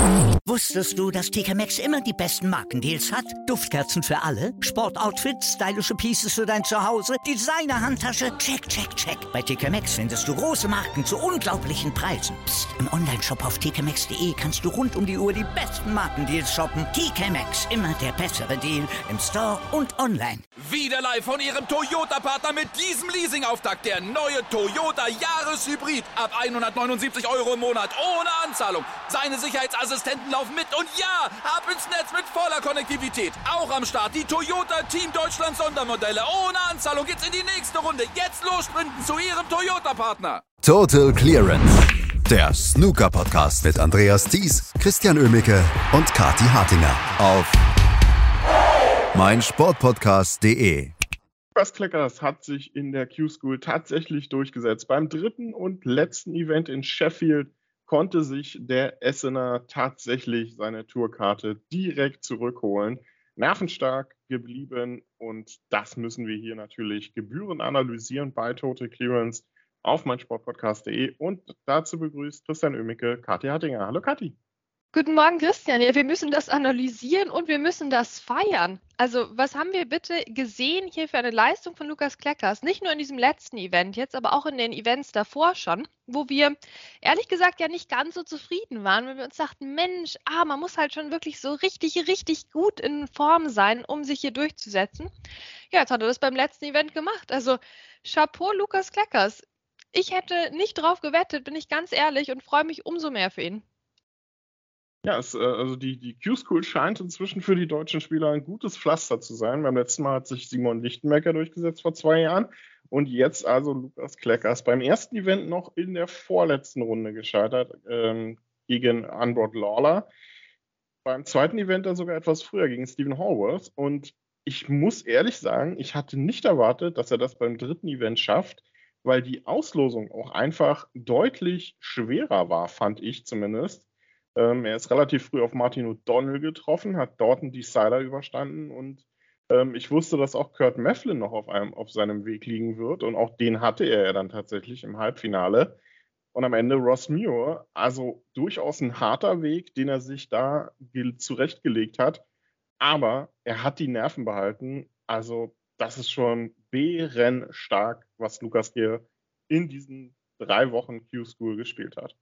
Wusstest du, dass TK Maxx immer die besten Markendeals hat? Duftkerzen für alle, Sportoutfits, stylische Pieces für dein Zuhause, Designer-Handtasche, check, check, check. Bei TK Maxx findest du große Marken zu unglaublichen Preisen. Psst. Im Onlineshop auf tkmaxx.de kannst du rund um die Uhr die besten Markendeals shoppen. TK Maxx, immer der bessere Deal im Store und online. Wieder live von Ihrem Toyota-Partner mit diesem Leasing-Auftakt. Der neue Toyota Jahreshybrid. Ab 179 € im Monat. Ohne Anzahlung. Seine Sicherheitsassistenten laufen mit. Und ja, ab ins Netz mit voller Konnektivität. Auch am Start die Toyota Team Deutschland Sondermodelle. Ohne Anzahlung geht's in die nächste Runde. Jetzt los sprinten zu Ihrem Toyota-Partner. Total Clearance. Der Snooker-Podcast mit Andreas Thies, Christian Oemicke und Kathi Hartinger auf meinsportpodcast.de. Lukas Kleckers hat sich in der Q-School tatsächlich durchgesetzt. Beim dritten und letzten Event in Sheffield konnte sich der Essener tatsächlich seine Tourkarte direkt zurückholen. Nervenstark geblieben und das müssen wir hier natürlich gebührend analysieren bei Total Clearance auf meinsportpodcast.de und dazu begrüßt Christian Oemicke, Kathi Hartinger. Hallo Kathi. Guten Morgen, Christian. Ja, wir müssen das analysieren und wir müssen das feiern. Also, was haben wir bitte gesehen hier für eine Leistung von Lukas Kleckers? Nicht nur in diesem letzten Event jetzt, aber auch in den Events davor schon, wo wir ehrlich gesagt ja nicht ganz so zufrieden waren, weil wir uns dachten, Mensch, man muss halt schon wirklich so richtig, richtig gut in Form sein, um sich hier durchzusetzen. Ja, jetzt hat er das beim letzten Event gemacht. Also, Chapeau, Lukas Kleckers. Ich hätte nicht drauf gewettet, bin ich ganz ehrlich, und freue mich umso mehr für ihn. Ja, also die Q-School scheint inzwischen für die deutschen Spieler ein gutes Pflaster zu sein. Beim letzten Mal hat sich Simon Lichtenbecker durchgesetzt vor 2 Jahren und jetzt also Lukas Kleckers. Beim ersten Event noch in der vorletzten Runde gescheitert gegen Unbroad Lawler. Beim zweiten Event dann sogar etwas früher gegen Stephen Hallworth und ich muss ehrlich sagen, ich hatte nicht erwartet, dass er das beim dritten Event schafft, weil die Auslosung auch einfach deutlich schwerer war, fand ich zumindest. Er ist relativ früh auf Martin O'Donnell getroffen, hat dort einen Decider überstanden und ich wusste, dass auch Kurt Mefflin noch auf seinem Weg liegen wird und auch den hatte er ja dann tatsächlich im Halbfinale. Und am Ende Ross Muir, also durchaus ein harter Weg, den er sich da zurechtgelegt hat, aber er hat die Nerven behalten. Also das ist schon bärenstark, was Lukas hier in diesen 3 Wochen Q-School gespielt hat.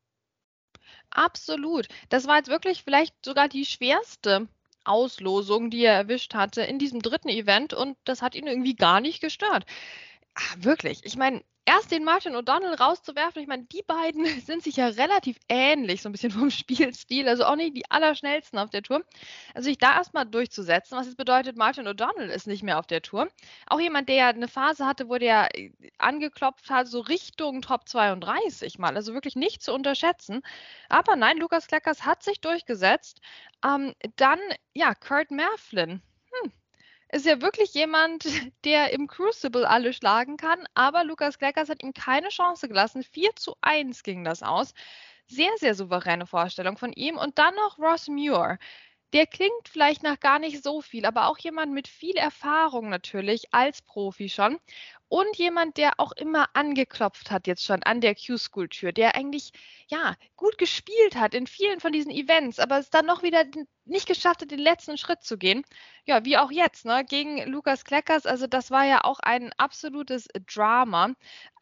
Absolut. Das war jetzt wirklich vielleicht sogar die schwerste Auslosung, die er erwischt hatte in diesem dritten Event und das hat ihn irgendwie gar nicht gestört. Wirklich. Ich meine, erst den Martin O'Donnell rauszuwerfen, ich meine, die beiden sind sich ja relativ ähnlich, so ein bisschen vom Spielstil, also auch nicht die allerschnellsten auf der Tour. Also sich da erstmal durchzusetzen, was jetzt bedeutet, Martin O'Donnell ist nicht mehr auf der Tour. Auch jemand, der ja eine Phase hatte, wo der angeklopft hat, so Richtung Top 32 mal, also wirklich nicht zu unterschätzen. Aber nein, Lukas Kleckers hat sich durchgesetzt. Dann, ja, Kurt Mefflin. Ist ja wirklich jemand, der im Crucible alle schlagen kann, aber Lukas Kleckers hat ihm keine Chance gelassen. 4:1 ging das aus. Sehr, sehr souveräne Vorstellung von ihm. Und dann noch Ross Muir. Der klingt vielleicht nach gar nicht so viel, aber auch jemand mit viel Erfahrung natürlich, als Profi schon. Und jemand, der auch immer angeklopft hat jetzt schon an der Q-School-Tür, der eigentlich, ja, gut gespielt hat in vielen von diesen Events, aber es dann noch wieder nicht geschafft hat, den letzten Schritt zu gehen. Ja, wie auch jetzt, ne, gegen Lukas Kleckers. Also das war ja auch ein absolutes Drama,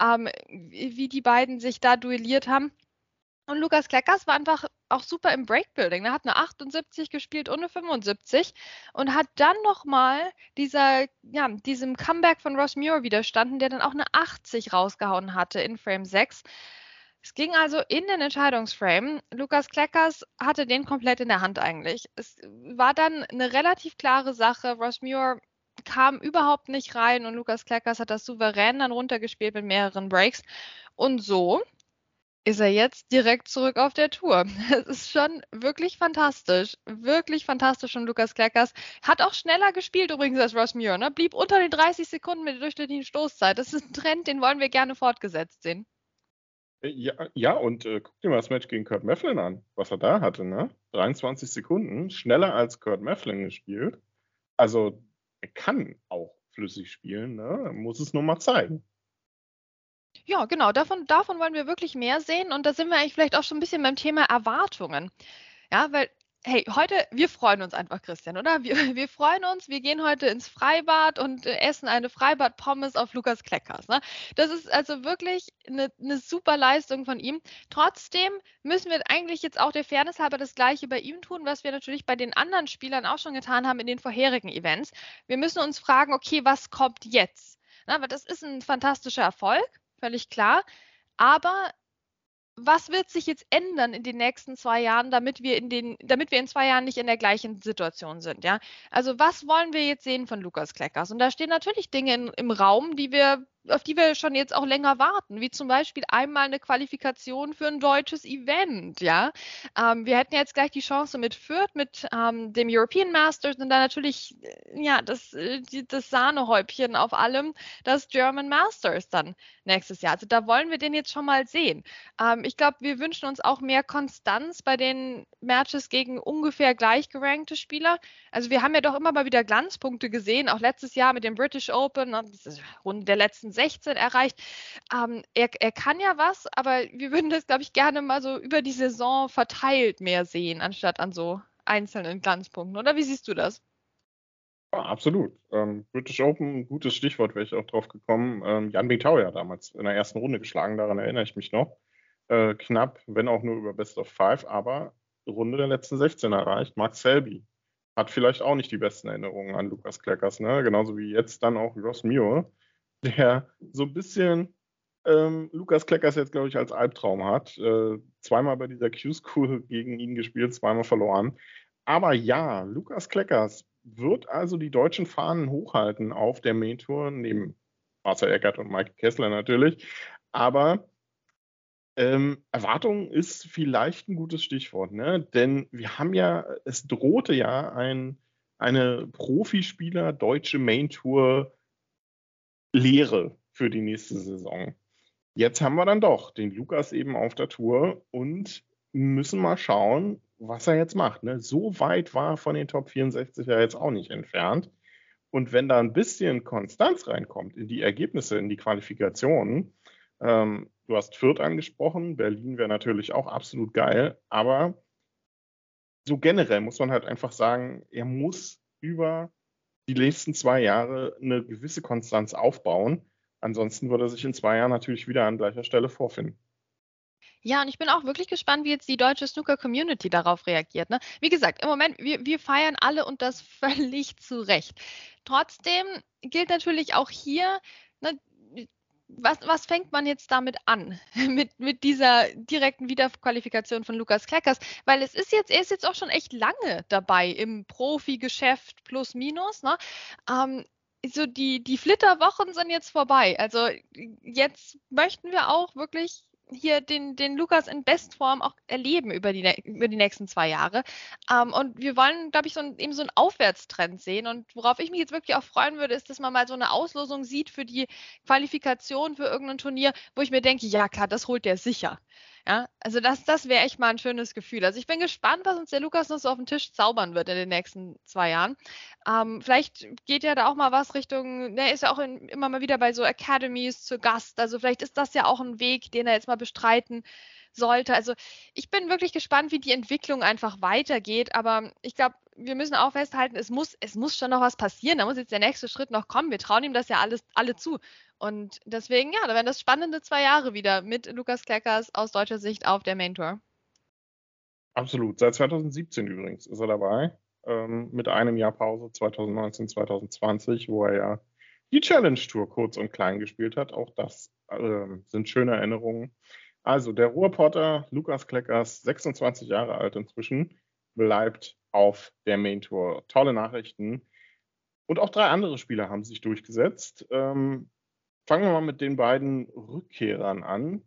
wie die beiden sich da duelliert haben. Und Lukas Kleckers war einfach auch super im Breakbuilding. Er hat eine 78 gespielt und eine 75 und hat dann nochmal diesem Comeback von Ross Muir widerstanden, der dann auch eine 80 rausgehauen hatte in Frame 6. Es ging also in den Entscheidungsframe. Lukas Kleckers hatte den komplett in der Hand eigentlich. Es war dann eine relativ klare Sache. Ross Muir kam überhaupt nicht rein und Lukas Kleckers hat das souverän dann runtergespielt mit mehreren Breaks. Und so ist er jetzt direkt zurück auf der Tour. Es ist schon wirklich fantastisch von Lukas Kleckers. Hat auch schneller gespielt übrigens als Ross Muir, ne? Blieb unter den 30 Sekunden mit der durchschnittlichen Stoßzeit. Das ist ein Trend, den wollen wir gerne fortgesetzt sehen. Ja, und guck dir mal das Match gegen Kurt Mefflin an, was er da hatte, ne? 23 Sekunden, schneller als Kurt Mefflin gespielt. Also, er kann auch flüssig spielen, ne? Muss es nur mal zeigen. Ja, genau, davon wollen wir wirklich mehr sehen und da sind wir eigentlich vielleicht auch schon ein bisschen beim Thema Erwartungen. Ja, weil, hey, heute, wir freuen uns einfach, Christian, oder? Wir freuen uns, wir gehen heute ins Freibad und essen eine Freibad-Pommes auf Lukas Kleckers. Ne? Das ist also wirklich eine super Leistung von ihm. Trotzdem müssen wir eigentlich jetzt auch der Fairness halber das Gleiche bei ihm tun, was wir natürlich bei den anderen Spielern auch schon getan haben in den vorherigen Events. Wir müssen uns fragen, okay, was kommt jetzt? Na, aber das ist ein fantastischer Erfolg, völlig klar. Aber was wird sich jetzt ändern in den nächsten 2 Jahren, damit wir in 2 Jahren nicht in der gleichen Situation sind, ja? Also was wollen wir jetzt sehen von Lukas Kleckers? Und da stehen natürlich Dinge im Raum, auf die wir schon jetzt auch länger warten, wie zum Beispiel einmal eine Qualifikation für ein deutsches Event, ja? Wir hätten jetzt gleich die Chance mit Fürth, mit dem European Masters und dann natürlich, ja, das Sahnehäubchen auf allem, das German Masters dann nächstes Jahr. Also da wollen wir den jetzt schon mal sehen. Ich glaube, wir wünschen uns auch mehr Konstanz bei den Matches gegen ungefähr gleichgerankte Spieler. Also wir haben ja doch immer mal wieder Glanzpunkte gesehen, auch letztes Jahr mit dem British Open, diese Runde der letzten 16 erreicht. Er kann ja was, aber wir würden das, glaube ich, gerne mal so über die Saison verteilt mehr sehen, anstatt an so einzelnen Glanzpunkten. Oder wie siehst du das? Ja, absolut. British Open, gutes Stichwort, wäre ich auch drauf gekommen. Jan Bingtao ja damals in der ersten Runde geschlagen, daran erinnere ich mich noch. Knapp, wenn auch nur über Best of Five, aber Runde der letzten 16 erreicht. Mark Selby hat vielleicht auch nicht die besten Erinnerungen an Lukas Kleckers, ne? Genauso wie jetzt dann auch Ross Muir, der so ein bisschen Lukas Kleckers jetzt, glaube ich, als Albtraum hat. Zweimal bei dieser Q-School gegen ihn gespielt, zweimal verloren. Aber ja, Lukas Kleckers wird also die deutschen Fahnen hochhalten auf der Main Tour, neben Marcel Eckert und Mike Kessler natürlich. Aber Erwartung ist vielleicht ein gutes Stichwort, ne? Denn wir haben ja, es drohte ja eine Profispieler deutsche Main Tour Lehre für die nächste Saison. Jetzt haben wir dann doch den Lukas eben auf der Tour und müssen mal schauen, was er jetzt macht. Ne? So weit war er von den Top 64 ja jetzt auch nicht entfernt. Und wenn da ein bisschen Konstanz reinkommt in die Ergebnisse, in die Qualifikationen, du hast Fürth angesprochen, Berlin wäre natürlich auch absolut geil, aber so generell muss man halt einfach sagen, er muss über die nächsten 2 Jahre eine gewisse Konstanz aufbauen. Ansonsten würde er sich in 2 Jahren natürlich wieder an gleicher Stelle vorfinden. Ja, und ich bin auch wirklich gespannt, wie jetzt die deutsche Snooker-Community darauf reagiert. Ne? Wie gesagt, im Moment, wir feiern alle und das völlig zu Recht. Trotzdem gilt natürlich auch hier, ne, was fängt man jetzt damit an? mit dieser direkten Wiederqualifikation von Lukas Kleckers? Weil er ist jetzt auch schon echt lange dabei im Profi-Geschäft plus minus. Ne? So die Flitterwochen sind jetzt vorbei. Also jetzt möchten wir auch wirklich hier den Lukas in Bestform auch erleben über die nächsten 2 Jahre. Und wir wollen, glaube ich, eben so einen Aufwärtstrend sehen. Und worauf ich mich jetzt wirklich auch freuen würde, ist, dass man mal so eine Auslosung sieht für die Qualifikation für irgendein Turnier, wo ich mir denke, ja klar, das holt der sicher. Ja, also das wäre echt mal ein schönes Gefühl. Also ich bin gespannt, was uns der Lukas noch so auf den Tisch zaubern wird in den nächsten 2 Jahren. Vielleicht geht ja da auch mal was Richtung, der ist ja auch immer mal wieder bei so Academies zu Gast. Also vielleicht ist das ja auch ein Weg, den er jetzt mal bestreiten sollte. Also ich bin wirklich gespannt, wie die Entwicklung einfach weitergeht. Aber ich glaube, wir müssen auch festhalten, es muss schon noch was passieren. Da muss jetzt der nächste Schritt noch kommen. Wir trauen ihm das ja alle zu. Und deswegen, ja, da werden das spannende 2 Jahre wieder mit Lukas Kleckers aus deutscher Sicht auf der Main Tour. Absolut. Seit 2017 übrigens ist er dabei. Mit einem Jahr Pause 2019, 2020, wo er ja die Challenge Tour kurz und klein gespielt hat. Auch das sind schöne Erinnerungen. Also der Ruhrpotter Lukas Kleckers, 26 Jahre alt inzwischen, bleibt auf der Main Tour. Tolle Nachrichten. Und auch 3 andere Spieler haben sich durchgesetzt. Fangen wir mal mit den beiden Rückkehrern an.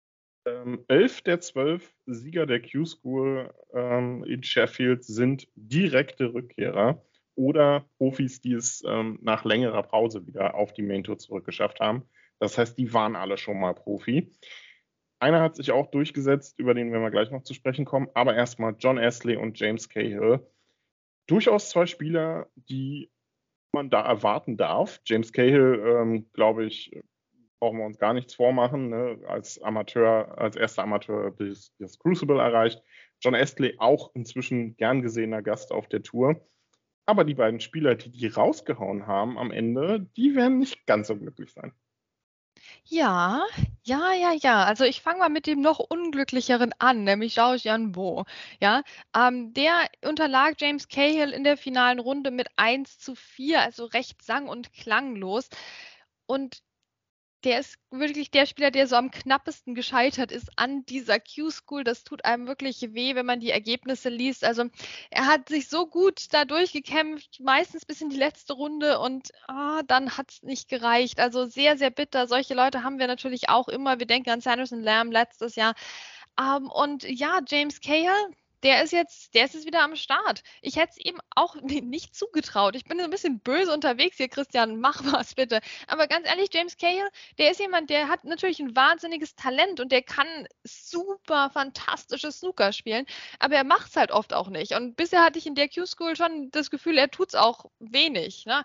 11 der 12 Sieger der Q-School in Sheffield sind direkte Rückkehrer oder Profis, die es nach längerer Pause wieder auf die Main Tour zurückgeschafft haben. Das heißt, die waren alle schon mal Profi. Einer hat sich auch durchgesetzt, über den werden wir gleich noch zu sprechen kommen, aber erstmal John Astley und James Cahill. Durchaus 2 Spieler, die man da erwarten darf. James Cahill, glaube ich, brauchen wir uns gar nichts vormachen, ne? Als erster Amateur das Crucible erreicht. John Astley auch inzwischen gern gesehener Gast auf der Tour. Aber die beiden Spieler, die rausgehauen haben am Ende, die werden nicht ganz so glücklich sein. Ja, ja. Also ich fange mal mit dem noch unglücklicheren an, nämlich Zhao Jianbo. Ja, der unterlag James Cahill in der finalen Runde mit 1:4, also recht sang- und klanglos. Und der ist wirklich der Spieler, der so am knappesten gescheitert ist an dieser Q-School. Das tut einem wirklich weh, wenn man die Ergebnisse liest. Also er hat sich so gut da durchgekämpft, meistens bis in die letzte Runde und dann hat es nicht gereicht. Also sehr, sehr bitter. Solche Leute haben wir natürlich auch immer. Wir denken an Sanderson Lamb letztes Jahr. Und ja, James Cahill, der ist jetzt wieder am Start. Ich hätte es ihm auch nicht zugetraut. Ich bin ein bisschen böse unterwegs hier, Christian, mach was bitte. Aber ganz ehrlich, James Cahill, der ist jemand, der hat natürlich ein wahnsinniges Talent und der kann super fantastisches Snooker spielen, aber er macht es halt oft auch nicht. Und bisher hatte ich in der Q-School schon das Gefühl, er tut es auch wenig. Ne?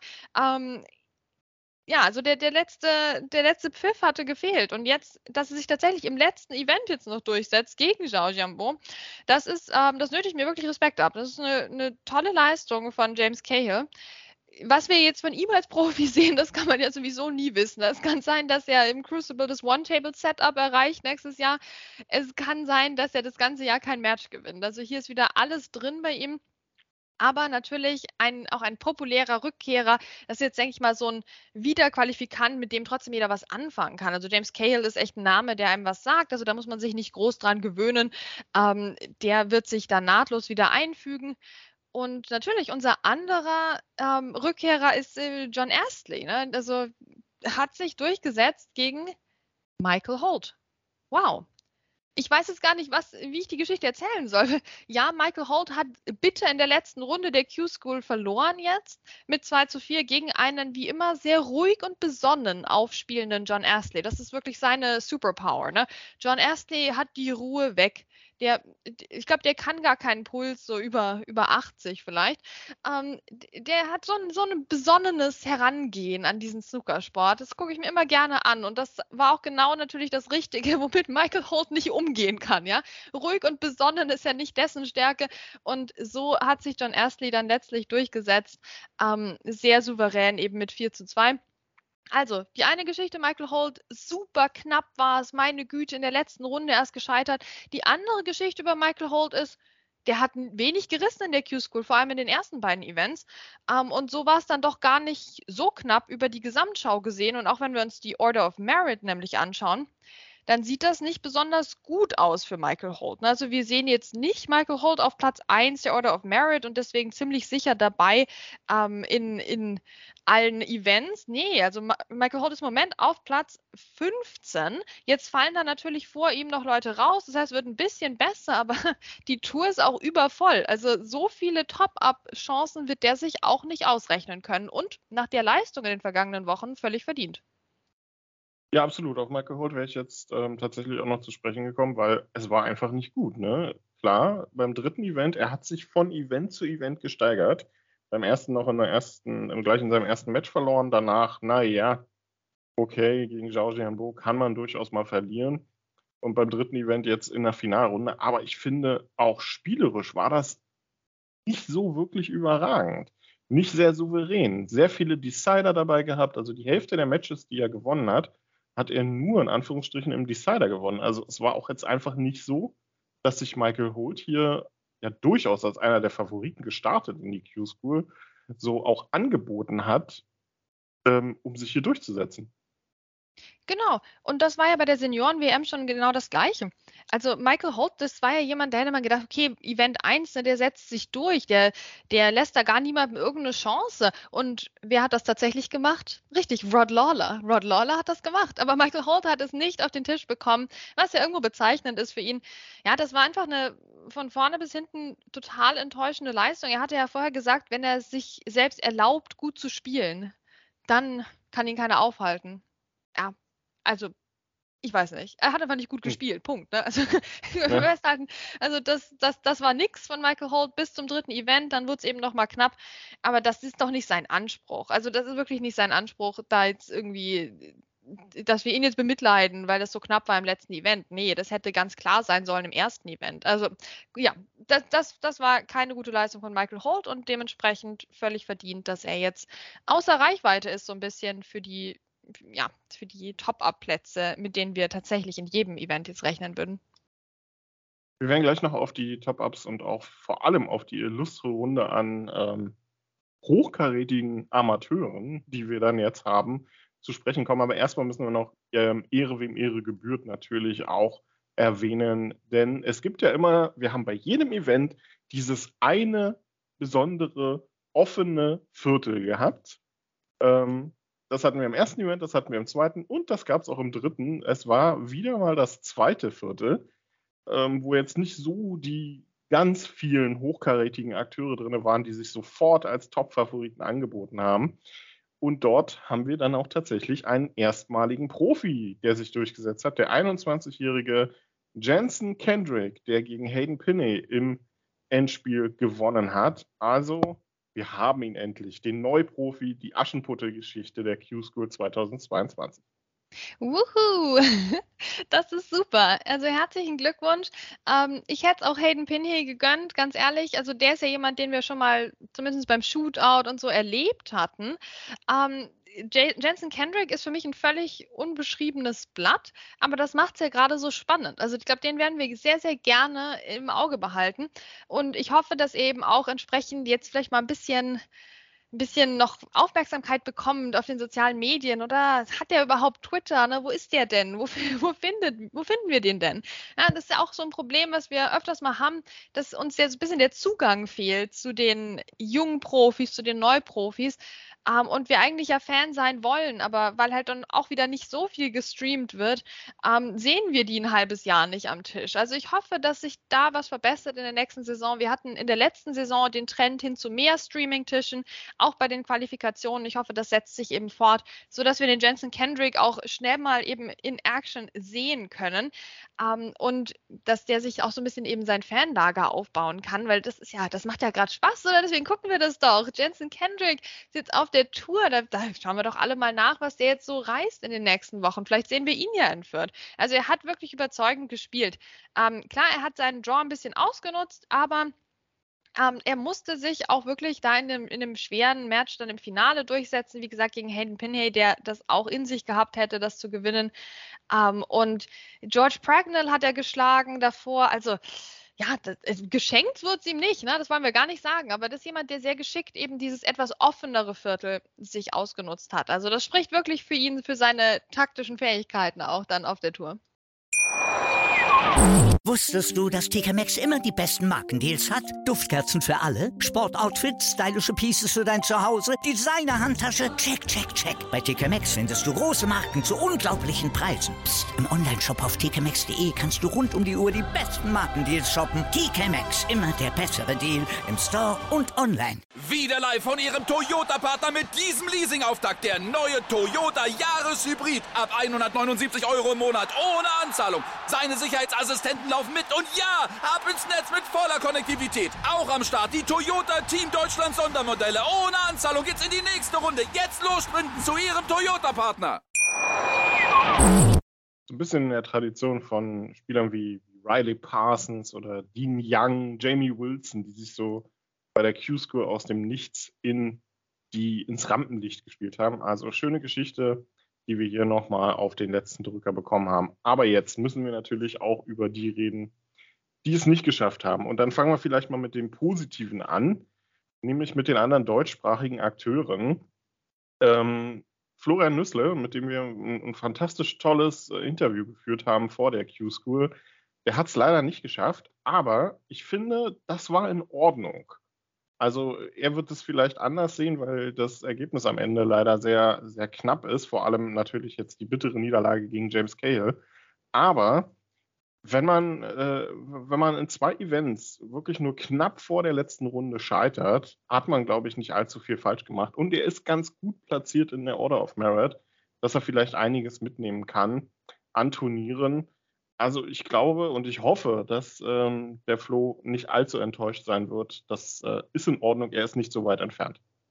Ja, also der letzte Pfiff hatte gefehlt. Und jetzt, dass er sich tatsächlich im letzten Event jetzt noch durchsetzt gegen Zhao Jianbo, das nötigt mir wirklich Respekt ab. Das ist eine tolle Leistung von James Cahill. Was wir jetzt von ihm als Profi sehen, das kann man ja sowieso nie wissen. Es kann sein, dass er im Crucible das One-Table-Setup erreicht nächstes Jahr. Es kann sein, dass er das ganze Jahr kein Match gewinnt. Also hier ist wieder alles drin bei ihm. Aber natürlich auch ein populärer Rückkehrer. Das ist jetzt, denke ich mal, so ein Wiederqualifikant, mit dem trotzdem jeder was anfangen kann. Also James Cahill ist echt ein Name, der einem was sagt. Also da muss man sich nicht groß dran gewöhnen. Der wird sich da nahtlos wieder einfügen. Und natürlich, unser anderer Rückkehrer ist John Astley. Ne? Also hat sich durchgesetzt gegen Michael Holt. Wow. Ich weiß jetzt gar nicht, wie ich die Geschichte erzählen soll. Ja, Michael Holt hat bitter in der letzten Runde der Q-School verloren jetzt mit 2:4 gegen einen wie immer sehr ruhig und besonnen aufspielenden John Astley. Das ist wirklich seine Superpower. Ne? John Astley hat die Ruhe weg. Ich glaube, der kann gar keinen Puls, so über 80 vielleicht. Der hat so ein besonnenes Herangehen an diesen Snookersport. Das gucke ich mir immer gerne an. Und das war auch genau natürlich das Richtige, womit Michael Holt nicht umgehen kann. Ja? Ruhig und besonnen ist ja nicht dessen Stärke. Und so hat sich John Astley dann letztlich durchgesetzt. Sehr souverän, eben mit 4:2. Also, die eine Geschichte, Michael Holt, super knapp war es, meine Güte, in der letzten Runde erst gescheitert. Die andere Geschichte über Michael Holt ist, der hat wenig gerissen in der Q-School, vor allem in den ersten beiden Events. Und so war es dann doch gar nicht so knapp über die Gesamtschau gesehen. Und auch wenn wir uns die Order of Merit nämlich anschauen, dann sieht das nicht besonders gut aus für Michael Holt. Also wir sehen jetzt nicht Michael Holt auf Platz 1 der Order of Merit und deswegen ziemlich sicher dabei in allen Events. Nee, also Michael Holt ist im Moment auf Platz 15. Jetzt fallen da natürlich vor ihm noch Leute raus. Das heißt, es wird ein bisschen besser, aber die Tour ist auch übervoll. Also so viele Top-Up-Chancen wird der sich auch nicht ausrechnen können. Und nach der Leistung in den vergangenen Wochen völlig verdient. Ja, absolut. Auf Michael Holt wäre ich jetzt tatsächlich auch noch zu sprechen gekommen, weil es war einfach nicht gut. Ne? Klar, beim dritten Event, er hat sich von Event zu Event gesteigert. Beim ersten noch gleich in seinem ersten Match verloren. Danach, naja, okay, gegen Zhao Jianbo kann man durchaus mal verlieren. Und beim dritten Event jetzt in der Finalrunde. Aber ich finde, auch spielerisch war das nicht so wirklich überragend. Nicht sehr souverän. Sehr viele Decider dabei gehabt. Also die Hälfte der Matches, die er gewonnen hat er nur in Anführungsstrichen im Decider gewonnen. Also es war auch jetzt einfach nicht so, dass sich Michael Holt hier ja durchaus als einer der Favoriten gestartet in die Q-School so auch angeboten hat, um sich hier durchzusetzen. Genau. Und das war ja bei der Senioren-WM schon genau das Gleiche. Also Michael Holt, das war ja jemand, da hätte man gedacht, okay, Event 1, ne, der setzt sich durch, der lässt da gar niemandem irgendeine Chance. Und wer hat das tatsächlich gemacht? Richtig, Rod Lawler. Rod Lawler hat das gemacht, aber Michael Holt hat es nicht auf den Tisch bekommen, was ja irgendwo bezeichnend ist für ihn. Ja, das war einfach eine von vorne bis hinten total enttäuschende Leistung. Er hatte ja vorher gesagt, wenn er sich selbst erlaubt, gut zu spielen, dann kann ihn keiner aufhalten. Ja, also ich weiß nicht. Er hat einfach nicht gut gespielt. Punkt. Ne? Also festhalten, also das war nix von Michael Holt bis zum dritten Event, dann wurde es eben noch mal knapp. Aber das ist doch nicht sein Anspruch. Also das ist wirklich nicht sein Anspruch, da jetzt irgendwie dass wir ihn jetzt bemitleiden, weil das so knapp war im letzten Event. Nee, das hätte ganz klar sein sollen im ersten Event. Also ja, das war keine gute Leistung von Michael Holt und dementsprechend völlig verdient, dass er jetzt außer Reichweite ist, so ein bisschen für die Top-Up-Plätze, mit denen wir tatsächlich in jedem Event jetzt rechnen würden. Wir werden gleich noch auf die Top-Ups und auch vor allem auf die illustre Runde an hochkarätigen Amateuren, die wir dann jetzt haben, zu sprechen kommen. Aber erstmal müssen wir noch Ehre wem Ehre gebührt natürlich auch erwähnen. Denn es gibt ja immer, wir haben bei jedem Event dieses eine besondere offene Viertel gehabt. Das hatten wir im ersten Event, das hatten wir im zweiten und das gab es auch im dritten. Es war wieder mal das zweite Viertel, wo jetzt nicht so die ganz vielen hochkarätigen Akteure drin waren, die sich sofort als Top-Favoriten angeboten haben. Und dort haben wir dann auch tatsächlich einen erstmaligen Profi, der sich durchgesetzt hat. Der 21-jährige Jensen Kendrick, der gegen Hayden Pinney im Endspiel gewonnen hat. Also, wir haben ihn endlich, den Neuprofi, die Aschenputtel-Geschichte der Q-School 2022. Wuhu! Das ist super. Also herzlichen Glückwunsch. Ich hätte es auch Hayden Pinney gegönnt, ganz ehrlich. Also der ist ja jemand, den wir schon mal zumindest beim Shootout und so erlebt hatten. Jensen Kendrick ist für mich ein völlig unbeschriebenes Blatt, aber das macht es ja gerade so spannend. Also ich glaube, den werden wir sehr, sehr gerne im Auge behalten. Und ich hoffe, dass er eben auch entsprechend jetzt vielleicht mal ein bisschen noch Aufmerksamkeit bekommt auf den sozialen Medien oder hat der überhaupt Twitter? Ne? Wo ist der denn? Wo finden wir den denn? Ja, das ist ja auch so ein Problem, was wir öfters mal haben, dass uns ja so ein bisschen der Zugang fehlt zu den jungen Profis, zu den Neuprofis. Und wir eigentlich ja Fan sein wollen, aber weil halt dann auch wieder nicht so viel gestreamt wird, sehen wir die ein halbes Jahr nicht am Tisch. Also ich hoffe, dass sich da was verbessert in der nächsten Saison. Wir hatten in der letzten Saison den Trend hin zu mehr Streaming-Tischen, auch bei den Qualifikationen. Ich hoffe, das setzt sich eben fort, sodass wir den Jensen Kendrick auch schnell mal eben in Action sehen können. Und dass der sich auch so ein bisschen eben sein Fanlager aufbauen kann, weil das macht ja gerade Spaß, oder? Deswegen gucken wir das doch. Jensen Kendrick ist jetzt auf der Tour, da schauen wir doch alle mal nach, was der jetzt so reißt in den nächsten Wochen. Vielleicht sehen wir ihn ja in Fürth. Also er hat wirklich überzeugend gespielt. Klar, er hat seinen Draw ein bisschen ausgenutzt, aber er musste sich auch wirklich da in einem schweren Match dann im Finale durchsetzen, wie gesagt, gegen Hayden Pinney, der das auch in sich gehabt hätte, das zu gewinnen. Und George Pragnell hat er geschlagen davor, also ja, geschenkt wird es ihm nicht, ne? Das wollen wir gar nicht sagen, aber das ist jemand, der sehr geschickt eben dieses etwas offenere Viertel sich ausgenutzt hat. Also das spricht wirklich für ihn, für seine taktischen Fähigkeiten auch dann auf der Tour. Wusstest du, dass TK Maxx immer die besten Markendeals hat? Duftkerzen für alle, Sportoutfits, stylische Pieces für dein Zuhause, Designer-Handtasche, check, check, check. Bei TK Maxx findest du große Marken zu unglaublichen Preisen. Psst. Im Onlineshop auf tkmaxx.de kannst du rund um die Uhr die besten Markendeals shoppen. TK Maxx, immer der bessere Deal im Store und online. Wieder live von Ihrem Toyota-Partner mit diesem Leasing-Auftakt. Der neue Toyota Jahreshybrid. Ab 179 € im Monat ohne Anzahlung. Seine Sicherheitsassistenten laufen mit und ja, ab ins Netz mit voller Konnektivität. Auch am Start die Toyota Team Deutschland Sondermodelle. Ohne Anzahlung geht's in die nächste Runde. Jetzt los sprinten zu Ihrem Toyota-Partner. So ein bisschen in der Tradition von Spielern wie Riley Parsons oder Dean Young, Jamie Wilson, die sich so bei der Q-School aus dem Nichts ins Rampenlicht gespielt haben. Also schöne Geschichte, die wir hier nochmal auf den letzten Drücker bekommen haben. Aber jetzt müssen wir natürlich auch über die reden, die es nicht geschafft haben. Und dann fangen wir vielleicht mal mit dem Positiven an, nämlich mit den anderen deutschsprachigen Akteuren. Florian Nüssle, mit dem wir ein fantastisch tolles Interview geführt haben vor der Q-School, der hat es leider nicht geschafft, aber ich finde, das war in Ordnung. Also er wird es vielleicht anders sehen, weil das Ergebnis am Ende leider sehr, sehr knapp ist. Vor allem natürlich jetzt die bittere Niederlage gegen James Cahill. Aber wenn man in 2 Events wirklich nur knapp vor der letzten Runde scheitert, hat man, glaube ich, nicht allzu viel falsch gemacht. Und er ist ganz gut platziert in der Order of Merit, dass er vielleicht einiges mitnehmen kann an Turnieren. Also ich glaube und ich hoffe, dass der Flo nicht allzu enttäuscht sein wird. Das ist in Ordnung, er ist nicht so weit entfernt.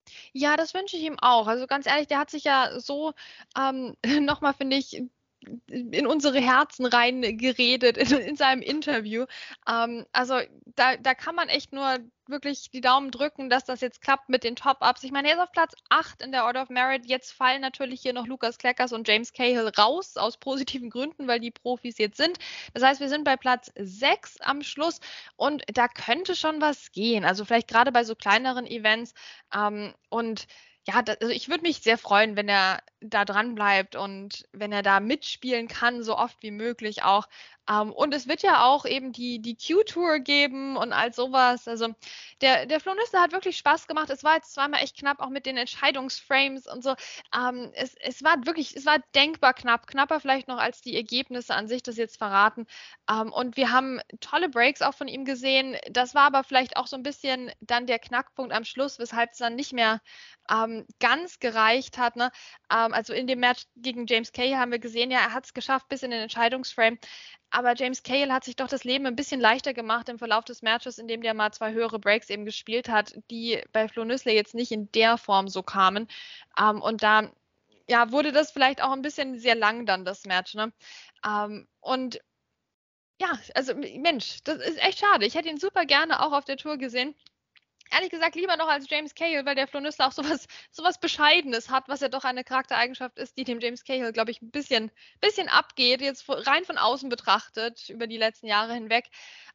Ja, das wünsche ich ihm auch. Also ganz ehrlich, der hat sich ja so nochmal, finde ich, in unsere Herzen rein geredet in seinem Interview. Also da kann man echt nur wirklich die Daumen drücken, dass das jetzt klappt mit den Top-Ups. Ich meine, er ist auf Platz 8 in der Order of Merit. Jetzt fallen natürlich hier noch Lucas Kleckers und James Cahill raus, aus positiven Gründen, weil die Profis jetzt sind. Das heißt, wir sind bei Platz 6 am Schluss und da könnte schon was gehen. Also vielleicht gerade bei so kleineren Events. Und ja, also ich würde mich sehr freuen, wenn er da dran bleibt und wenn er da mitspielen kann, so oft wie möglich auch. Und es wird ja auch eben die Q-Tour geben und all sowas. Also der Flo Nüssler hat wirklich Spaß gemacht. Es war jetzt zweimal echt knapp, auch mit den Entscheidungsframes und so. Es war denkbar knapp, knapper vielleicht noch als die Ergebnisse an sich das jetzt verraten. Und wir haben tolle Breaks auch von ihm gesehen. Das war aber vielleicht auch so ein bisschen dann der Knackpunkt am Schluss, weshalb es dann nicht mehr ganz gereicht hat. Ne? Also in dem Match gegen James Cahill haben wir gesehen, ja, er hat es geschafft bis in den Entscheidungsframe. Aber James Cahill hat sich doch das Leben ein bisschen leichter gemacht im Verlauf des Matches, indem der mal 2 höhere Breaks eben gespielt hat, die bei Flo Nüssler jetzt nicht in der Form so kamen. Und da ja, wurde das vielleicht auch ein bisschen sehr lang dann, das Match. Ne? Und ja, also Mensch, das ist echt schade. Ich hätte ihn super gerne auch auf der Tour gesehen. Ehrlich gesagt lieber noch als James Cahill, weil der Flo Nüssler auch sowas Bescheidenes hat, was ja doch eine Charaktereigenschaft ist, die dem James Cahill, glaube ich, ein bisschen abgeht, jetzt rein von außen betrachtet, über die letzten Jahre hinweg.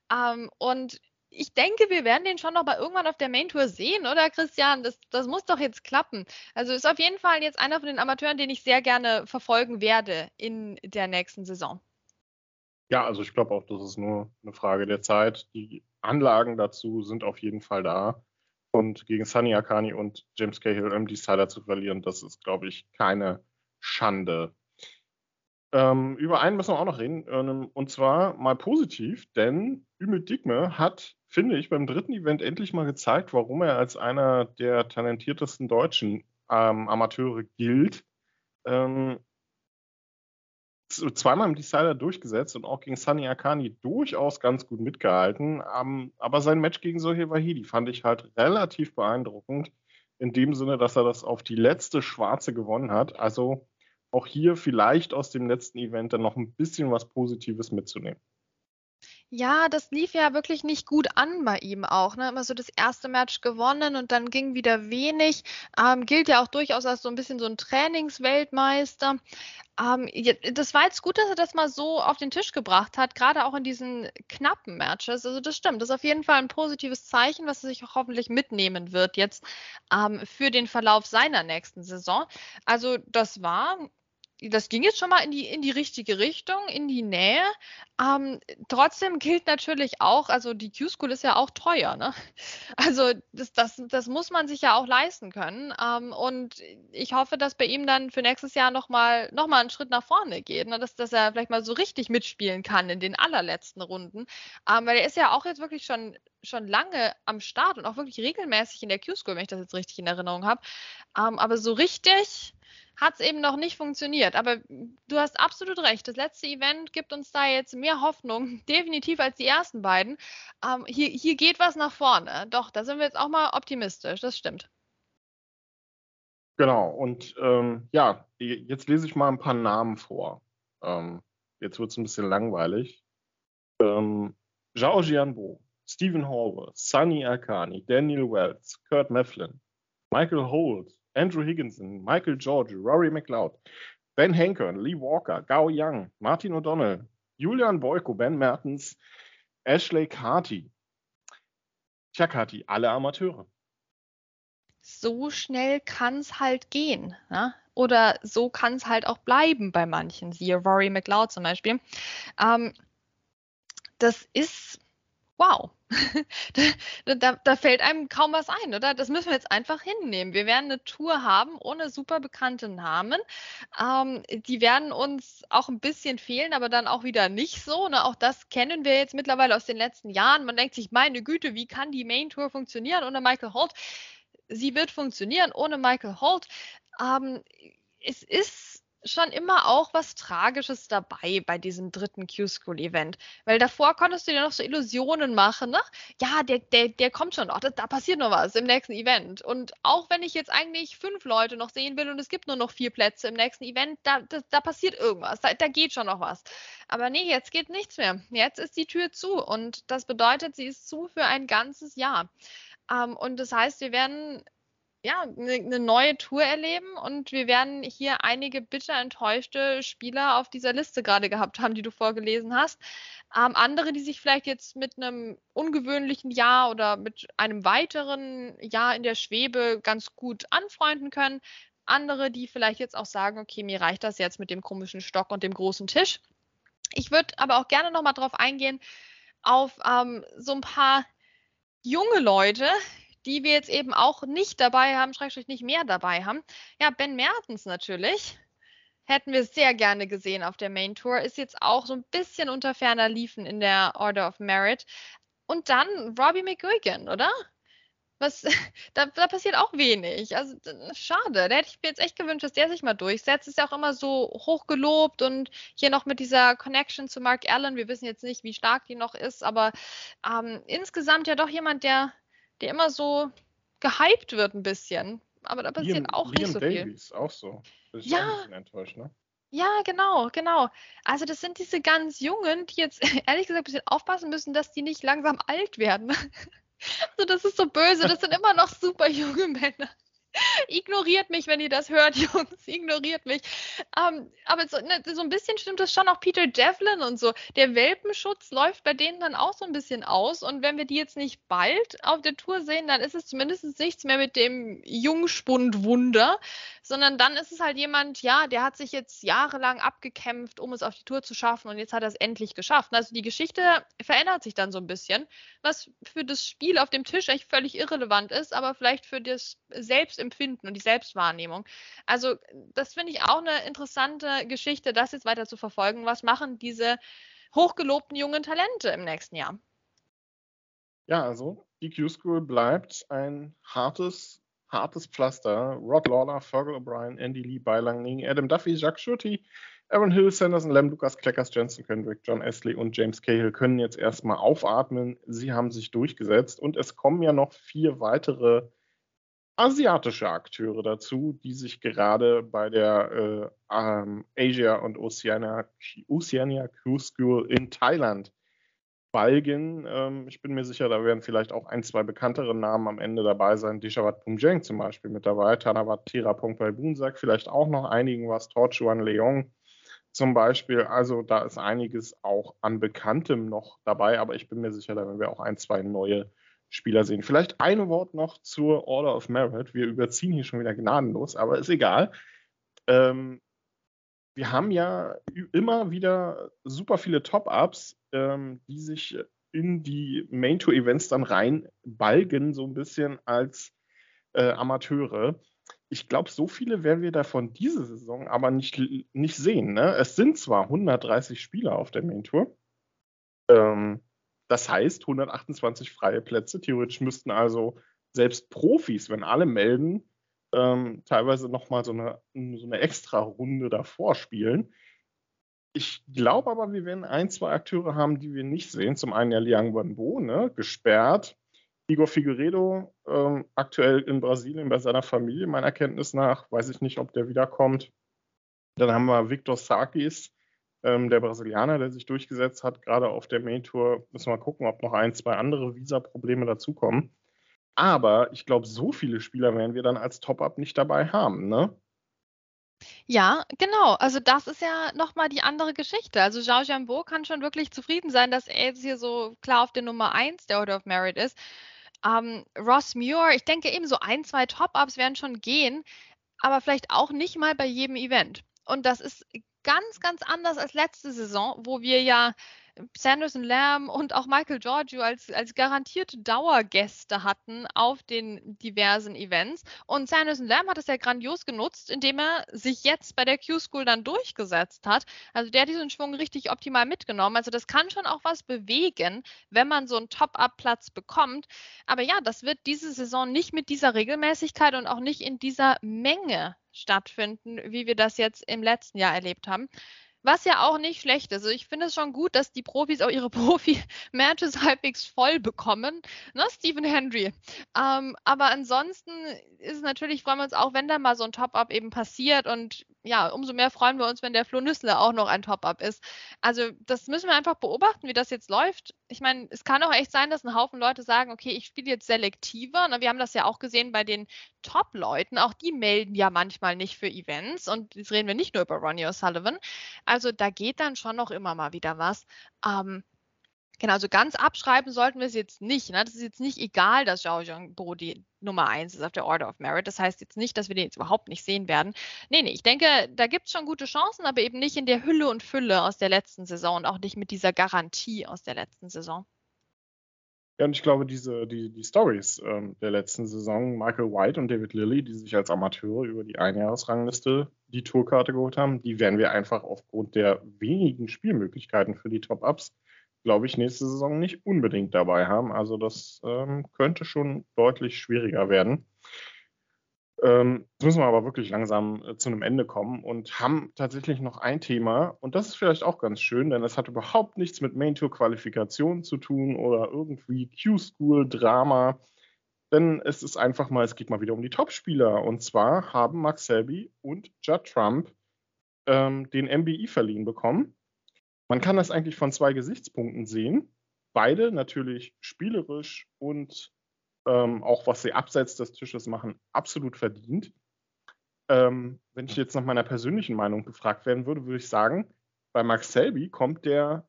Und ich denke, wir werden den schon noch mal irgendwann auf der Main Tour sehen, oder Christian? Das muss doch jetzt klappen. Also ist auf jeden Fall jetzt einer von den Amateuren, den ich sehr gerne verfolgen werde in der nächsten Saison. Ja, also ich glaube auch, das ist nur eine Frage der Zeit. Die Anlagen dazu sind auf jeden Fall da. Und gegen Sunny Akani und James Cahill im Decider zu verlieren, das ist, glaube ich, keine Schande. Über einen müssen wir auch noch reden. Und zwar mal positiv, denn Ümit Digme hat, finde ich, beim 3. Event endlich mal gezeigt, warum er als einer der talentiertesten deutschen Amateure gilt. Zweimal im Decider durchgesetzt und auch gegen Sunny Akani durchaus ganz gut mitgehalten. Aber sein Match gegen Sohail Vahidi fand ich halt relativ beeindruckend. In dem Sinne, dass er das auf die letzte Schwarze gewonnen hat. Also auch hier vielleicht aus dem letzten Event dann noch ein bisschen was Positives mitzunehmen. Ja, das lief ja wirklich nicht gut an bei ihm auch. Ne? Immer so das erste Match gewonnen und dann ging wieder wenig. Gilt ja auch durchaus als so ein bisschen so ein Trainingsweltmeister. Das war jetzt gut, dass er das mal so auf den Tisch gebracht hat, gerade auch in diesen knappen Matches. Also das stimmt, das ist auf jeden Fall ein positives Zeichen, was er sich auch hoffentlich mitnehmen wird jetzt für den Verlauf seiner nächsten Saison. Also das ging jetzt schon mal in die richtige Richtung, in die Nähe. Trotzdem gilt natürlich auch, also die Q-School ist ja auch teuer, ne? Also das muss man sich ja auch leisten können. Und ich hoffe, dass bei ihm dann für nächstes Jahr noch mal einen Schritt nach vorne geht, ne? Dass er vielleicht mal so richtig mitspielen kann in den allerletzten Runden. Weil er ist ja auch jetzt wirklich schon lange am Start und auch wirklich regelmäßig in der Q-School, wenn ich das jetzt richtig in Erinnerung habe. Aber so richtig hat es eben noch nicht funktioniert. Aber du hast absolut recht. Das letzte Event gibt uns da jetzt mehr Hoffnung, definitiv als die ersten beiden. Hier geht was nach vorne. Doch, da sind wir jetzt auch mal optimistisch. Das stimmt. Genau. Und ja, jetzt lese ich mal ein paar Namen vor. Jetzt wird es ein bisschen langweilig. Zhao Jianbo, Stephen Horvath, Sunny Akani, Daniel Wells, Kurt Mefflin, Michael Holt, Andrew Higginson, Michael George, Rory McLeod, Ben Hankern, Lee Walker, Gao Yang, Martin O'Donnell, Julian Boyko, Ben Mertens, Ashley Carty. Tja, Carty, alle Amateure. So schnell kann es halt gehen. Ne? Oder so kann es halt auch bleiben bei manchen. Siehe Rory McLeod zum Beispiel. Das ist wow. Da fällt einem kaum was ein, oder? Das müssen wir jetzt einfach hinnehmen. Wir werden eine Tour haben ohne super bekannte Namen. Die werden uns auch ein bisschen fehlen, aber dann auch wieder nicht so. Ne? Auch das kennen wir jetzt mittlerweile aus den letzten Jahren. Man denkt sich, meine Güte, wie kann die Main Tour funktionieren ohne Michael Holt? Sie wird funktionieren ohne Michael Holt. Es ist schon immer auch was Tragisches dabei bei diesem dritten Q-School-Event. Weil davor konntest du dir noch so Illusionen machen, ne? Ja, der kommt schon noch, da passiert noch was im nächsten Event. Und auch wenn ich jetzt eigentlich 5 Leute noch sehen will und es gibt nur noch 4 Plätze im nächsten Event, da passiert irgendwas, da geht schon noch was. Aber nee, jetzt geht nichts mehr. Jetzt ist die Tür zu und das bedeutet, sie ist zu für ein ganzes Jahr. Und das heißt, wir werden eine neue Tour erleben und wir werden hier einige bitter enttäuschte Spieler auf dieser Liste gerade gehabt haben, die du vorgelesen hast. Andere, die sich vielleicht jetzt mit einem ungewöhnlichen Jahr oder mit einem weiteren Jahr in der Schwebe ganz gut anfreunden können. Andere, die vielleicht jetzt auch sagen, okay, mir reicht das jetzt mit dem komischen Stock und dem großen Tisch. Ich würde aber auch gerne nochmal drauf eingehen, auf so ein paar junge Leute, die wir jetzt eben auch nicht dabei haben, Schrägstrich nicht mehr dabei haben. Ja, Ben Mertens natürlich. Hätten wir sehr gerne gesehen auf der Main Tour. Ist jetzt auch so ein bisschen unter ferner Liefen in der Order of Merit. Und dann Robbie McGuigan, oder? Da passiert auch wenig. Also schade. Da hätte ich mir jetzt echt gewünscht, dass der sich mal durchsetzt. Ist ja auch immer so hochgelobt und hier noch mit dieser Connection zu Mark Allen. Wir wissen jetzt nicht, wie stark die noch ist, aber insgesamt ja doch jemand, der immer so gehypt wird ein bisschen. Aber da passiert auch nicht so viel. Liam Davies, auch so. Das ist Ja. auch ein bisschen enttäuscht, ne? Ja, genau. Also das sind diese ganz Jungen, die jetzt ehrlich gesagt ein bisschen aufpassen müssen, dass die nicht langsam alt werden. Also das ist so böse, das sind immer noch super junge Männer. Ignoriert mich, wenn ihr das hört, Jungs, ignoriert mich. Aber so ein bisschen stimmt das schon, auch Peter Devlin und so. Der Welpenschutz läuft bei denen dann auch so ein bisschen aus. Und wenn wir die jetzt nicht bald auf der Tour sehen, dann ist es zumindest nichts mehr mit dem Jungspundwunder, sondern dann ist es halt jemand, ja, der hat sich jetzt jahrelang abgekämpft, um es auf die Tour zu schaffen und jetzt hat er es endlich geschafft. Also die Geschichte verändert sich dann so ein bisschen, was für das Spiel auf dem Tisch eigentlich völlig irrelevant ist, aber vielleicht für das Selbstempfinden und die Selbstwahrnehmung. Also das finde ich auch eine interessante Geschichte, das jetzt weiter zu verfolgen. Was machen diese hochgelobten jungen Talente im nächsten Jahr? Ja, also die Q-School bleibt ein hartes Pflaster. Rod Lawler, Fergal O'Brien, Andy Lee, Beilang Ning, Adam Duffy, Jacques Schurti, Aaron Hill, Sanderson Lamb, Lukas Kleckers, Jensen Kendrick, John Astley und James Cahill können jetzt erstmal aufatmen. Sie haben sich durchgesetzt und es kommen ja noch 4 weitere asiatische Akteure dazu, die sich gerade bei der Asia und Oceania Q-School in Thailand balgen. Ich bin mir sicher, da werden vielleicht auch 1, 2 bekanntere Namen am Ende dabei sein. Dishawat Pumjeng zum Beispiel mit dabei, Tanawat Tirapongpai Bunsak, vielleicht auch noch einigen was, Torchuan Leong zum Beispiel. Also da ist einiges auch an Bekanntem noch dabei, aber ich bin mir sicher, da werden wir auch 1, 2 neue Spieler sehen. Vielleicht ein Wort noch zur Order of Merit. Wir überziehen hier schon wieder gnadenlos, aber ist egal. Wir haben ja immer wieder super viele Top-Ups, die sich in die Main-Tour-Events dann reinbalgen, so ein bisschen als Amateure. Ich glaube, so viele werden wir davon diese Saison aber nicht sehen. Ne? Es sind zwar 130 Spieler auf der Main-Tour, das heißt 128 freie Plätze. Theoretisch müssten also selbst Profis, wenn alle melden, teilweise nochmal so eine extra Runde davor spielen. Ich glaube aber, wir werden 1, 2 Akteure haben, die wir nicht sehen. Zum einen ja Liang Wenbo, ne, gesperrt. Igor Figueiredo, aktuell in Brasilien bei seiner Familie, meiner Kenntnis nach. Weiß ich nicht, ob der wiederkommt. Dann haben wir Victor Sarkis, der Brasilianer, der sich durchgesetzt hat, gerade auf der Main Tour. Müssen wir mal gucken, ob noch 1, 2 andere Visa-Probleme dazukommen. Aber ich glaube, so viele Spieler werden wir dann als Top-Up nicht dabei haben, ne? Ja, genau. Also das ist ja nochmal die andere Geschichte. Also Zhao Jianbo kann schon wirklich zufrieden sein, dass er jetzt hier so klar auf der Nummer 1 der Order of Merit ist. Ross Muir, ich denke eben so 1, 2 Top-Ups werden schon gehen, aber vielleicht auch nicht mal bei jedem Event. Und das ist ganz, ganz anders als letzte Saison, wo wir ja Sanderson Lamb und auch Michael Giorgio als garantierte Dauergäste hatten auf den diversen Events. Und Sanderson Lamb hat es ja grandios genutzt, indem er sich jetzt bei der Q-School dann durchgesetzt hat. Also der hat diesen Schwung richtig optimal mitgenommen. Also das kann schon auch was bewegen, wenn man so einen Top-Up-Platz bekommt. Aber ja, das wird diese Saison nicht mit dieser Regelmäßigkeit und auch nicht in dieser Menge stattfinden, wie wir das jetzt im letzten Jahr erlebt haben. Was ja auch nicht schlecht ist. Also ich finde es schon gut, dass die Profis auch ihre Profi-Matches halbwegs voll bekommen. Ne, Stephen Hendry. Aber ansonsten ist es natürlich, freuen wir uns auch, wenn da mal so ein Top-Up eben passiert. Und ja, umso mehr freuen wir uns, wenn der Flo Nüssle auch noch ein Top-Up ist. Also das müssen wir einfach beobachten, wie das jetzt läuft. Ich meine, es kann auch echt sein, dass ein Haufen Leute sagen, okay, ich spiele jetzt selektiver. Na, wir haben das ja auch gesehen bei den Top-Leuten. Auch die melden ja manchmal nicht für Events. Und jetzt reden wir nicht nur über Ronnie O'Sullivan. Also da geht dann schon noch immer mal wieder was. Genau, also ganz abschreiben sollten wir es jetzt nicht. Ne? Das ist jetzt nicht egal, dass Zhao Zhangbo die Nummer 1 ist auf der Order of Merit. Das heißt jetzt nicht, dass wir den jetzt überhaupt nicht sehen werden. Nee, ich denke, da gibt es schon gute Chancen, aber eben nicht in der Hülle und Fülle aus der letzten Saison und auch nicht mit dieser Garantie aus der letzten Saison. Ja, und ich glaube, die Storys der letzten Saison, Michael White und David Lilley, die sich als Amateure über die Einjahresrangliste die Tourkarte geholt haben, die werden wir einfach aufgrund der wenigen Spielmöglichkeiten für die Top-Ups, glaube ich, nächste Saison nicht unbedingt dabei haben. Also das könnte schon deutlich schwieriger werden. Jetzt müssen wir aber wirklich langsam zu einem Ende kommen und haben tatsächlich noch ein Thema. Und das ist vielleicht auch ganz schön, denn es hat überhaupt nichts mit Main-Tour-Qualifikationen zu tun oder irgendwie Q-School-Drama. Denn es ist einfach mal, es geht mal wieder um die Topspieler. Und zwar haben Mark Selby und Judd Trump den MBE verliehen bekommen. Man kann das eigentlich von 2 Gesichtspunkten sehen. Beide natürlich spielerisch und auch was sie abseits des Tisches machen, absolut verdient. Wenn ich jetzt nach meiner persönlichen Meinung gefragt werden würde, würde ich sagen, bei Mark Selby kommt der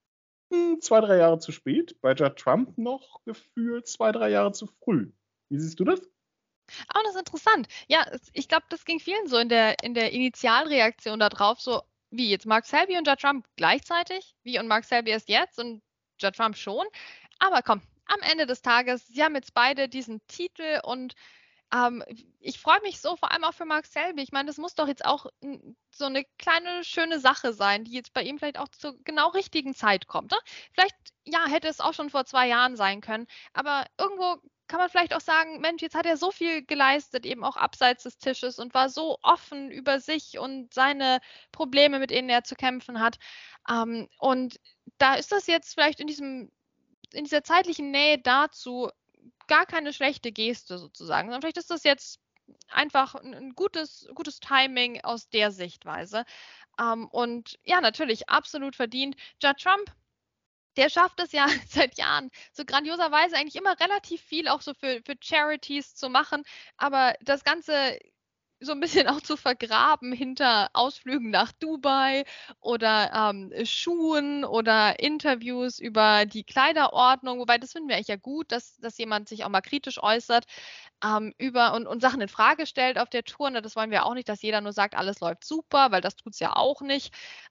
2-3 Jahre zu spät, bei Judd Trump noch gefühlt 2-3 Jahre zu früh. Wie siehst du das? Oh, das ist interessant. Ja, ich glaube, das ging vielen so in der Initialreaktion darauf, so wie jetzt Mark Selby und Judd Trump gleichzeitig, wie und Mark Selby erst jetzt und Judd Trump schon. Aber komm, am Ende des Tages, sie haben jetzt beide diesen Titel und ich freue mich so, vor allem auch für Mark Selby. Ich meine, das muss doch jetzt auch so eine kleine, schöne Sache sein, die jetzt bei ihm vielleicht auch zur genau richtigen Zeit kommt. Ne? Vielleicht, ja, hätte es auch schon vor 2 Jahren sein können, aber irgendwo kann man vielleicht auch sagen, Mensch, jetzt hat er so viel geleistet, eben auch abseits des Tisches und war so offen über sich und seine Probleme, mit denen er zu kämpfen hat. Und da ist das jetzt vielleicht in dieser zeitlichen Nähe dazu gar keine schlechte Geste sozusagen, sondern vielleicht ist das jetzt einfach ein gutes Timing aus der Sichtweise. Und ja, natürlich absolut verdient. Judd Trump, der schafft es ja seit Jahren so grandioserweise eigentlich immer relativ viel auch so für Charities zu machen, aber das Ganze so ein bisschen auch zu vergraben hinter Ausflügen nach Dubai oder Schuhen oder Interviews über die Kleiderordnung, wobei das finden wir eigentlich ja gut, dass jemand sich auch mal kritisch äußert über und Sachen in Frage stellt auf der Tour. Ne, das wollen wir auch nicht, dass jeder nur sagt, alles läuft super, weil das tut es ja auch nicht.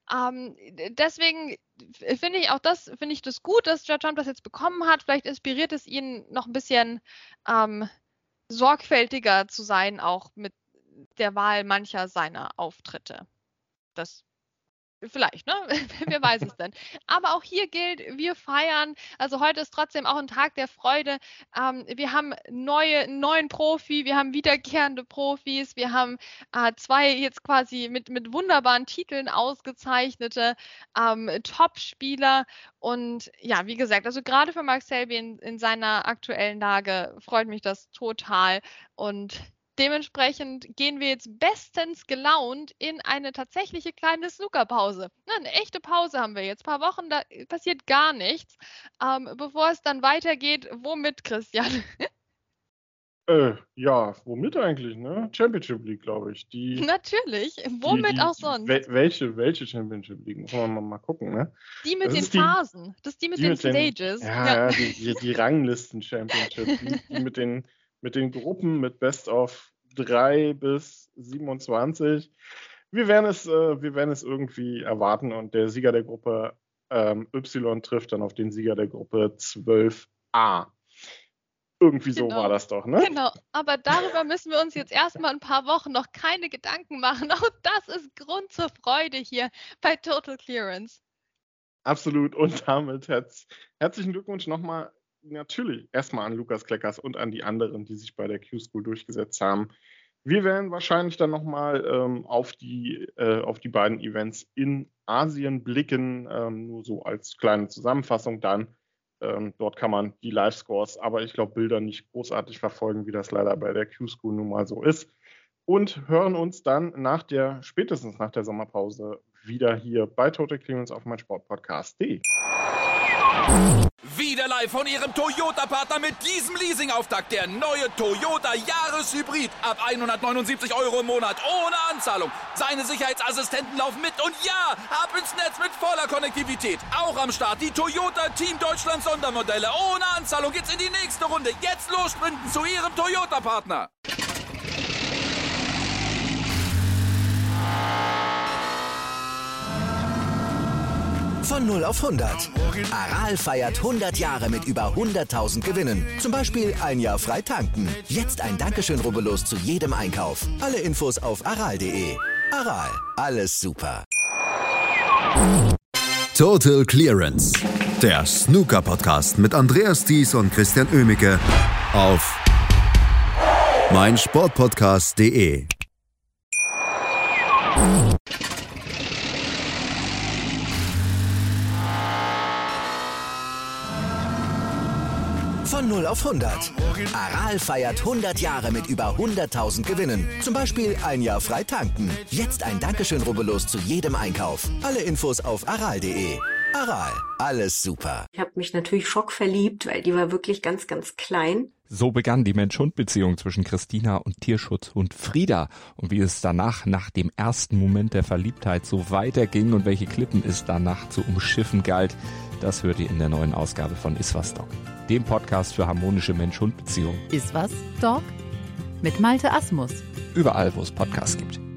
Deswegen finde ich das gut, dass Judd Trump das jetzt bekommen hat. Vielleicht inspiriert es ihn noch ein bisschen sorgfältiger zu sein, auch mit der Wahl mancher seiner Auftritte. Das vielleicht, ne? Wer weiß es denn. Aber auch hier gilt, wir feiern. Also heute ist trotzdem auch ein Tag der Freude. Wir haben einen neuen Profi, wir haben wiederkehrende Profis, wir haben 2 jetzt quasi mit wunderbaren Titeln ausgezeichnete Top-Spieler. Und ja, wie gesagt, also gerade für Mark Selby in seiner aktuellen Lage freut mich das total. Und dementsprechend gehen wir jetzt bestens gelaunt in eine tatsächliche kleine Snookerpause. Eine echte Pause haben wir jetzt. Ein paar Wochen, da passiert gar nichts. Bevor es dann weitergeht, womit, Christian? Ja, womit eigentlich, ne? Championship League, glaube ich. Natürlich, womit auch sonst? Welche Championship League? Muss man mal gucken, ne? Die mit den Phasen. Das ist die mit den Stages. Ja, die Ranglisten-Championship League. Die mit den Gruppen mit Best of 3 bis 27. Wir werden es irgendwie erwarten und der Sieger der Gruppe Y trifft dann auf den Sieger der Gruppe 12a. Irgendwie so war das doch, ne? Genau, aber darüber müssen wir uns jetzt erstmal ein paar Wochen noch keine Gedanken machen. Auch das ist Grund zur Freude hier bei Total Clearance. Absolut, und damit herzlichen Glückwunsch nochmal natürlich erstmal an Lukas Kleckers und an die anderen, die sich bei der Q-School durchgesetzt haben. Wir werden wahrscheinlich dann nochmal auf die beiden Events in Asien blicken, nur so als kleine Zusammenfassung dann. Dort kann man die Live-Scores, aber ich glaube Bilder nicht großartig verfolgen, wie das leider bei der Q-School nun mal so ist. Und hören uns dann spätestens nach der Sommerpause wieder hier bei Total Clearance auf meinsportpodcast.de. Wieder live von Ihrem Toyota-Partner mit diesem Leasing-Auftakt. Der neue Toyota Jahreshybrid. Ab 179 € im Monat. Ohne Anzahlung. Seine Sicherheitsassistenten laufen mit. Und ja, ab ins Netz mit voller Konnektivität. Auch am Start die Toyota Team Deutschland Sondermodelle. Ohne Anzahlung geht's in die nächste Runde. Jetzt los sprinten zu Ihrem Toyota-Partner. Von 0 auf 100. Aral feiert 100 Jahre mit über 100.000 Gewinnen. Zum Beispiel ein Jahr frei tanken. Jetzt ein Dankeschön, rubbellos zu jedem Einkauf. Alle Infos auf aral.de. Aral, alles super. Total Clearance. Der Snooker-Podcast mit Andreas Thies und Christian Oemicke auf meinsportpodcast.de. Von 0 auf 100. Aral feiert 100 Jahre mit über 100.000 Gewinnen. Zum Beispiel ein Jahr frei tanken. Jetzt ein Dankeschön, rubbellos zu jedem Einkauf. Alle Infos auf aral.de. Aral, alles super. Ich habe mich natürlich schockverliebt, weil die war wirklich ganz, ganz klein. So begann die Mensch-Hund-Beziehung zwischen Christina und Tierschutzhund Frieda. Und wie es danach, nach dem ersten Moment der Verliebtheit, so weiterging und welche Klippen es danach zu umschiffen galt, das hört ihr in der neuen Ausgabe von Iswas Dog, dem Podcast für harmonische Mensch-Hund-Beziehungen. Iswas Dog? Mit Malte Asmus. Überall, wo es Podcasts gibt.